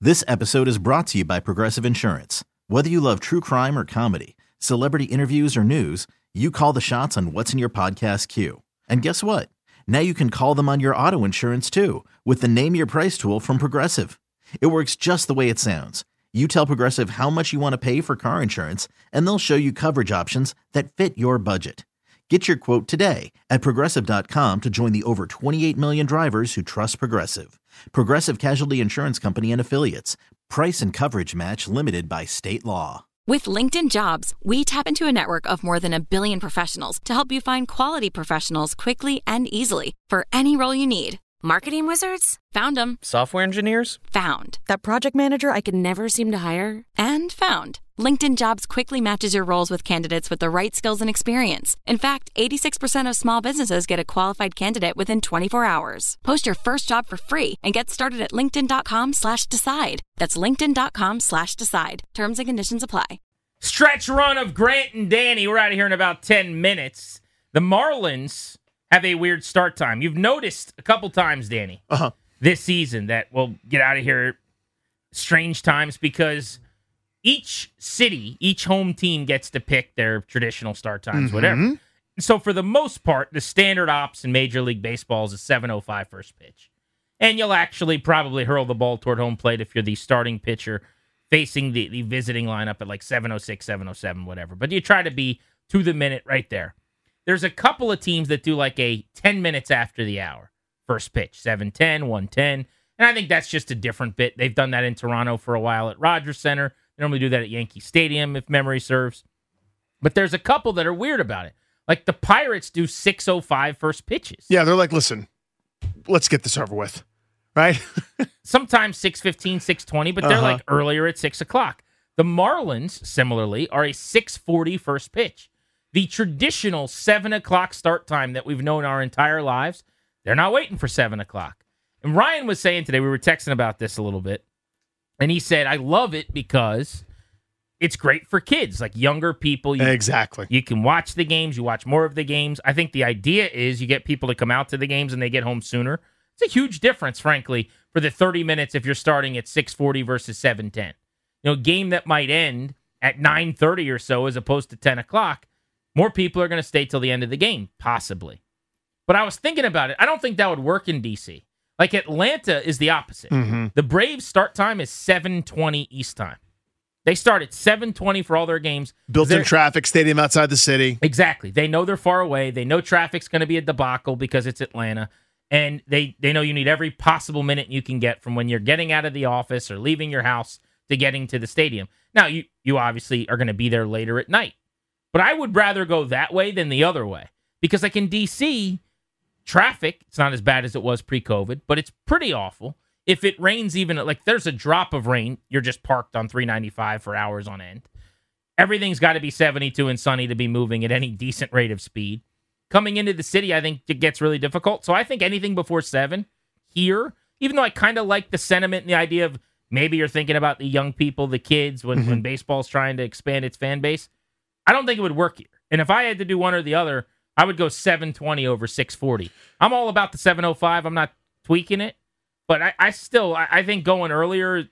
This episode is brought to you by Progressive Insurance. Whether you love true crime or comedy, celebrity interviews or news, you call the shots on what's in your podcast queue. And guess what? Now you can call them on your auto insurance too with the Name Your Price tool from Progressive. It works just the way it sounds. You tell Progressive how much you want to pay for car insurance, and they'll show you coverage options that fit your budget. Get your quote today at Progressive.com to join the over 28 million drivers who trust Progressive. Progressive Casualty Insurance Company and Affiliates. Price and coverage match limited by state law. With LinkedIn Jobs, we tap into a network of more than 1 billion professionals to help you find quality professionals quickly and easily for any role you need. Marketing wizards? Found them. Software engineers? Found. That project manager I could never seem to hire? And found. LinkedIn Jobs quickly matches your roles with candidates with the right skills and experience. In fact, 86% of small businesses get a qualified candidate within 24 hours. Post your first job for free and get started at linkedin.com/decide. That's linkedin.com/decide. Terms and conditions apply. Stretch run of Grant and Danny. We're out of here in about 10 minutes. The Marlins have a weird start time. You've noticed a couple times, Danny, this season that we'll get out of here strange times because each city, each home team gets to pick their traditional start times, whatever. So for the most part, the standard ops in Major League Baseball is a 7:05 first pitch. And you'll actually probably hurl the ball toward home plate if you're the starting pitcher facing the visiting lineup at like 7:06, 7:07, whatever. But you try to be to the minute right there. There's a couple of teams that do like a 10 minutes after the hour first pitch, 7:10, 1:10. And I think that's just a different bit. They've done that in Toronto for a while at Rogers Center. They normally do that at Yankee Stadium, if memory serves. But there's a couple that are weird about it. Like the Pirates do 6:05 first pitches. Yeah, they're like, listen, let's get this over with, right? Sometimes 6:15, 6:20, but they're like earlier at 6 o'clock. The Marlins, similarly, are a 6:40 first pitch. The traditional 7 o'clock start time that we've known our entire lives, they're not waiting for 7 o'clock. And Ryan was saying today, we were texting about this a little bit, and he said, I love it because it's great for kids, like younger people. Exactly. You can watch the games. You watch more of the games. I think the idea is you get people to come out to the games and they get home sooner. It's a huge difference, frankly, for the 30 minutes if you're starting at 6:40 versus 7:10. You know, a game that might end at 9:30 or so as opposed to 10 o'clock, more people are going to stay till the end of the game, possibly. But I was thinking about it. I don't think that would work in D.C. Like Atlanta is the opposite. The Braves start time is 7:20 East time. They start at 7:20 for all their games. Built-in traffic, stadium outside the city. Exactly. They know they're far away. They know traffic's going to be a debacle because it's Atlanta. And they know you need every possible minute you can get from when you're getting out of the office or leaving your house to getting to the stadium. Now, you obviously are going to be there later at night. But I would rather go that way than the other way. Because like in D.C., traffic, it's not as bad as it was pre-COVID, but it's pretty awful. If it rains even, like there's a drop of rain, you're just parked on 395 for hours on end. Everything's got to be 72 and sunny to be moving at any decent rate of speed. Coming into the city, I think it gets really difficult. So I think anything before 7 here, even though I kind of like the sentiment and the idea of maybe you're thinking about the young people, the kids, when baseball's trying to expand its fan base, I don't think it would work here. And if I had to do one or the other, I would go 7:20 over 6:40. I'm all about the 7:05. I'm not tweaking it. But I think going earlier,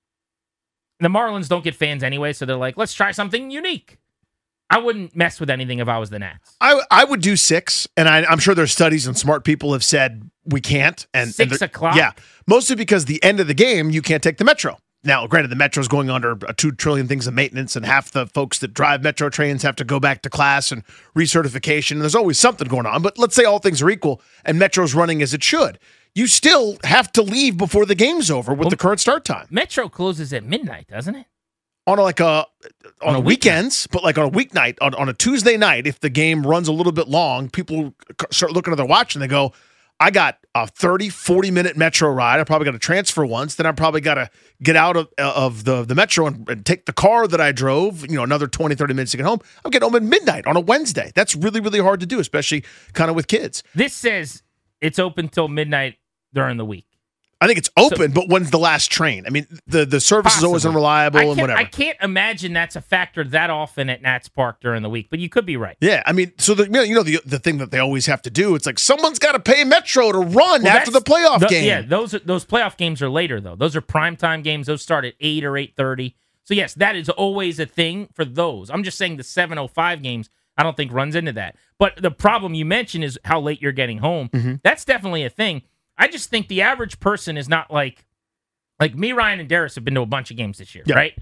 the Marlins don't get fans anyway, so they're like, let's try something unique. I wouldn't mess with anything if I was the Nats. I would do 6, and I'm sure there's studies and smart people have said we can't. And 6 o'clock? Yeah, mostly because the end of the game, you can't take the Metro. Now, granted, the Metro's going under 2 trillion things of maintenance, and half the folks that drive Metro trains have to go back to class and recertification. And there's always something going on. But let's say all things are equal, and Metro's running as it should. You still have to leave before the game's over with the current start time. Metro closes at midnight, doesn't it? On a weekends, but like on a weeknight, on a Tuesday night, if the game runs a little bit long, people start looking at their watch and they go, I got a 30, 40-minute Metro ride. I probably got to transfer once. Then I probably got to get out of the Metro and take the car that I drove, another 20, 30 minutes to get home. I'm getting home at midnight on a Wednesday. That's really, really hard to do, especially kind of with kids. This says it's open till midnight during the week. I think it's open, but when's the last train? I mean, the service is always unreliable and whatever. I can't imagine that's a factor that often at Nats Park during the week, but you could be right. Yeah, I mean, so the thing that they always have to do, it's like someone's got to pay Metro to run after the playoff game. Yeah, those playoff games are later though. Those are primetime games. Those start at 8 or 8:30. So yes, that is always a thing for those. I'm just saying the 7:05 games, I don't think runs into that. But the problem you mentioned is how late you're getting home. Mm-hmm. That's definitely a thing. I just think the average person is not like me, Ryan, and Darius have been to a bunch of games this year, right?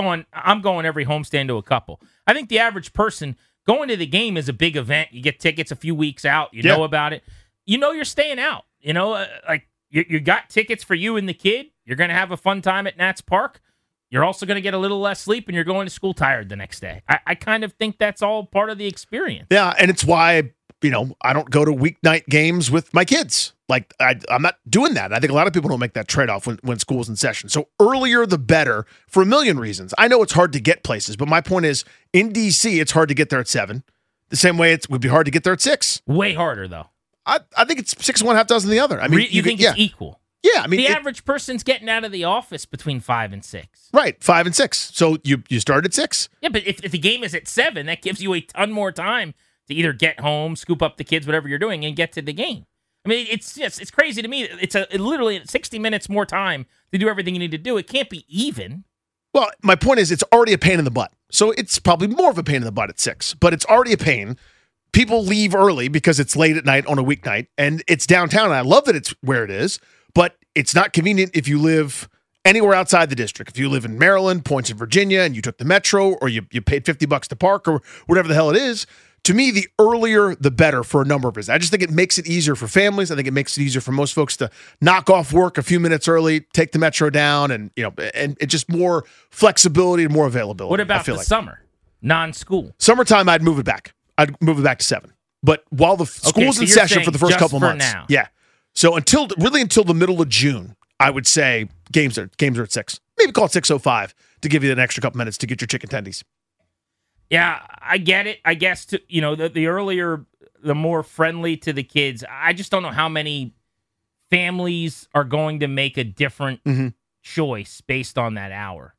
I'm going every homestand to a couple. I think the average person going to the game is a big event. You get tickets a few weeks out. You know about it. You know you're staying out. You know, you got tickets for you and the kid. You're going to have a fun time at Nats Park. You're also going to get a little less sleep, and you're going to school tired the next day. I kind of think that's all part of the experience. Yeah, and it's why, I don't go to weeknight games with my kids. Like, I'm not doing that. I think a lot of people don't make that trade-off when school's in session. So earlier, the better for a million reasons. I know it's hard to get places, but my point is, in D.C., it's hard to get there at 7. The same way it would be hard to get there at 6. Way harder, though. I think it's 6 one, half dozen the other. I mean, you think it's equal? Yeah, I mean, the average person's getting out of the office between 5 and 6. Right, 5 and 6. So you start at 6. Yeah, but if the game is at 7, that gives you a ton more time to either get home, scoop up the kids, whatever you're doing, and get to the game. I mean, it's crazy to me. It's literally 60 minutes more time to do everything you need to do. It can't be even. Well, my point is, it's already a pain in the butt. So it's probably more of a pain in the butt at 6, but it's already a pain. People leave early because it's late at night on a weeknight, and it's downtown. And I love that it's where it is, but it's not convenient if you live anywhere outside the district. If you live in Maryland, points in Virginia, and you took the Metro, or you paid $50 to park, or whatever the hell it is. To me, the earlier, the better for a number of reasons. I just think it makes it easier for families. I think it makes it easier for most folks to knock off work a few minutes early, take the Metro down, and it's just more flexibility and more availability. What about the summer, non-school? Summertime, I'd move it back. I'd move it back to 7. But while the school's in session for the first couple months, now. Yeah. So until the middle of June, I would say games are at 6. Maybe call it 6:05 to give you an extra couple minutes to get your chicken tendies. Yeah, I get it. I guess the earlier, the more friendly to the kids. I just don't know how many families are going to make a different choice based on that hour.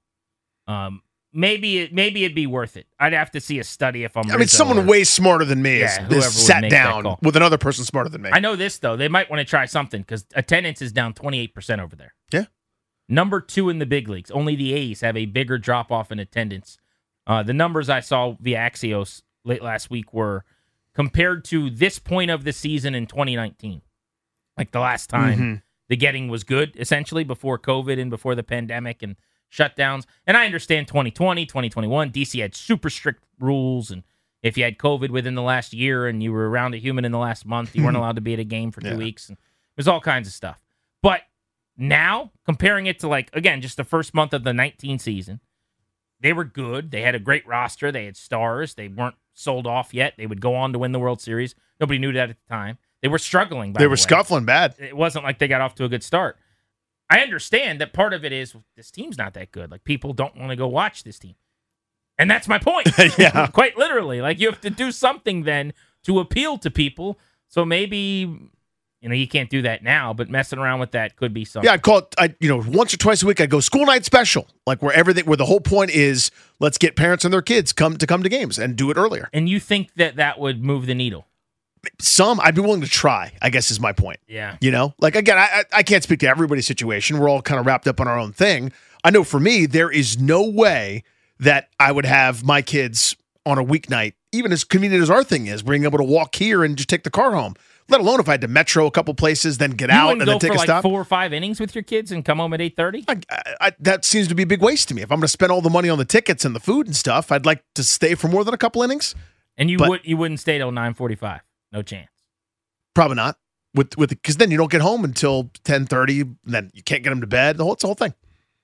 Maybe it'd be worth it. I'd have to see a study if I'm. I mean, someone way smarter than me is sat down with another person smarter than me. I know this though. They might want to try something because attendance is down 28% over there. Yeah. Number 2 in the big leagues. Only the A's have a bigger drop off in attendance. The numbers I saw via Axios late last week were compared to this point of the season in 2019, like the last time the getting was good, essentially before COVID and before the pandemic and shutdowns. And I understand 2020, 2021, DC had super strict rules, and if you had COVID within the last year and you were around a human in the last month, you weren't allowed to be at a game for 2 weeks. And there's all kinds of stuff. But now, comparing it to again, just the first month of the 19 season, they were good. They had a great roster. They had stars. They weren't sold off yet. They would go on to win the World Series. Nobody knew that at the time. They were struggling. They were scuffling bad. It wasn't like they got off to a good start. I understand that part of it is this team's not that good. Like, people don't want to go watch this team. And that's my point. Yeah. Quite literally. You have to do something then to appeal to people. So maybe, you can't do that now, but messing around with that could be something. Yeah, I'd call it, once or twice a week, I'd go school night special, where the whole point is let's get parents and their kids come to games and do it earlier. And you think that would move the needle? Some I'd be willing to try, I guess is my point. Yeah. Again, I can't speak to everybody's situation. We're all kind of wrapped up on our own thing. I know for me, there is no way that I would have my kids on a weeknight, even as convenient as our thing is, being able to walk here and just take the car home. Let alone if I had to metro a couple places, then get out and then take a stop. 4 or 5 innings with your kids and come home at 8:30? That seems to be a big waste to me. If I'm going to spend all the money on the tickets and the food and stuff, I'd like to stay for more than a couple innings. And you wouldn't stay till 9:45? No chance. Probably not. Because then you don't get home until 10:30, and then you can't get them to bed. It's the whole thing.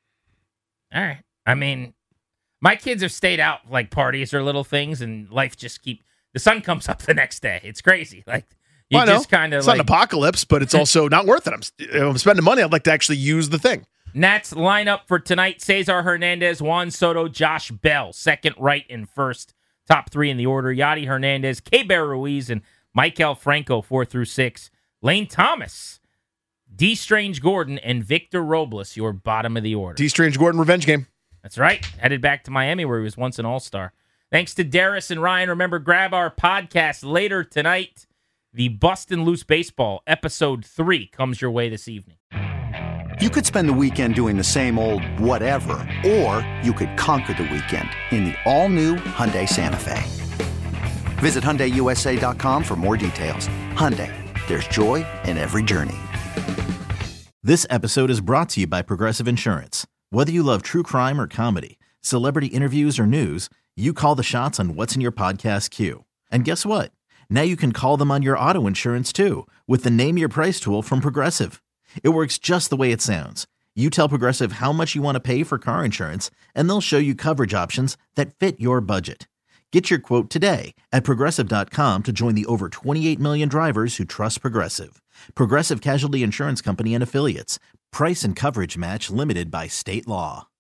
All right. I mean, my kids have stayed out parties or little things, and life just the sun comes up the next day. It's crazy. Just kind of it's not an apocalypse, but it's also not worth it. If I'm spending money, I'd like to actually use the thing. Nats lineup for tonight: Cesar Hernandez, Juan Soto, Josh Bell, second, right, and first. Top 3 in the order: Yadi Hernandez, Keibert Ruiz, and Maikel Franco, 4 through 6. Lane Thomas, D. Strange Gordon and Victor Robles, your bottom of the order. D. Strange Gordon revenge game. That's right. Headed back to Miami where he was once an all-star. Thanks to Darius and Ryan. Remember, grab our podcast later tonight. The Bustin' Loose Baseball, Episode 3, comes your way this evening. You could spend the weekend doing the same old whatever, or you could conquer the weekend in the all-new Hyundai Santa Fe. Visit HyundaiUSA.com for more details. Hyundai, there's joy in every journey. This episode is brought to you by Progressive Insurance. Whether you love true crime or comedy, celebrity interviews or news, you call the shots on what's in your podcast queue. And guess what? Now you can call them on your auto insurance too with the Name Your Price tool from Progressive. It works just the way it sounds. You tell Progressive how much you want to pay for car insurance, and they'll show you coverage options that fit your budget. Get your quote today at Progressive.com to join the over 28 million drivers who trust Progressive. Progressive Casualty Insurance Company and Affiliates. Price and coverage match limited by state law.